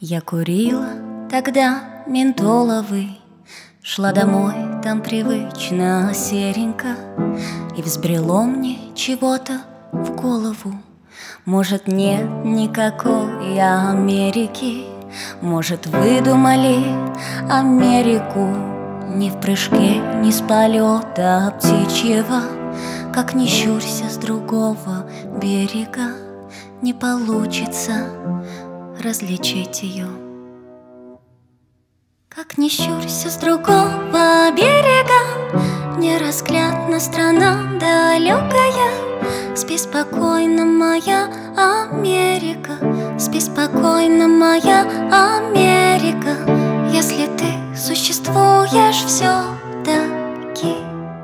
Я курила тогда ментоловый, шла домой, там привычно серенько, и взбрело мне чего-то в голову. Может, нет никакой Америки, может, выдумали Америку. Ни в прыжке, ни с полета птичьего, как ни щурься с другого берега, не получится различить ее. Как ни щурься с другого берега, неразглядна страна далекая. Спи спокойно, моя Америка, спи спокойно, моя Америка, если ты существуешь все-таки.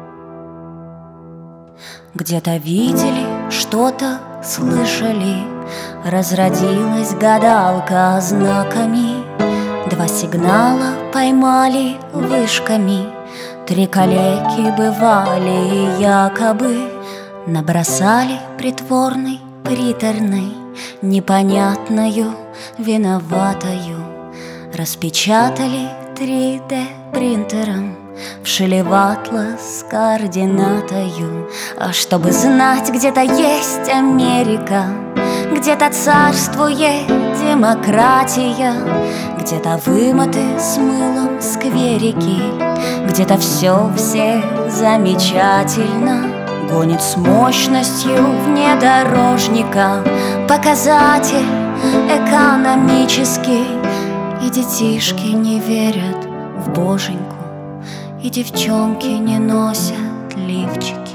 Где-то видели, что-то слышали, разродилась гадалка знаками. 2 сигнала поймали вышками, 3 калеки бывали якобы. Набросали притворной, приторной, непонятною, виноватою. Распечатали 3D принтером, вшили в атлас координатою. А чтобы знать, где-то есть Америка, где-то царствует демократия, где-то вымыты с мылом скверики, где-то все замечательно. Гонит с мощностью внедорожника показатель экономический. И детишки не верят в боженьку, и девчонки не носят лифчики.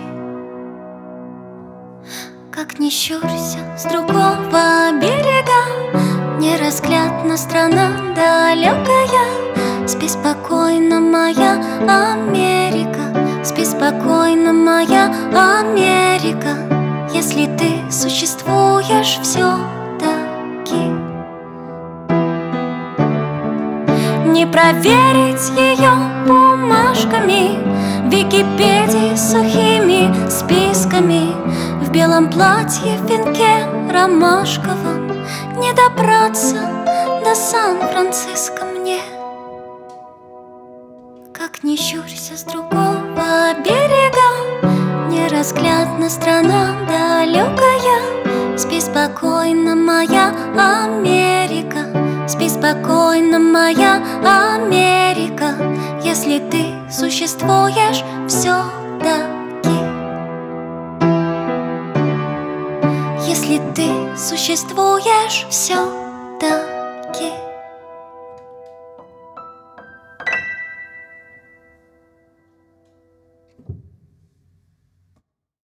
Как ни щурься с другого берега, неразглядна страна далекая. Спи спокойно, моя Америка, спи спокойно, моя Америка, если ты существуешь все-таки. Не проверить ее бумажками, в Википедии сухими списками, в белом платье, в венке ромашковом, не добраться до Сан-Франциско мне. Как ни щурься с другого берега, неразглядна страна далекая. Спи спокойно, моя Америка, спи спокойно, моя Америка, если ты существуешь все-таки. Если ты существуешь все-таки.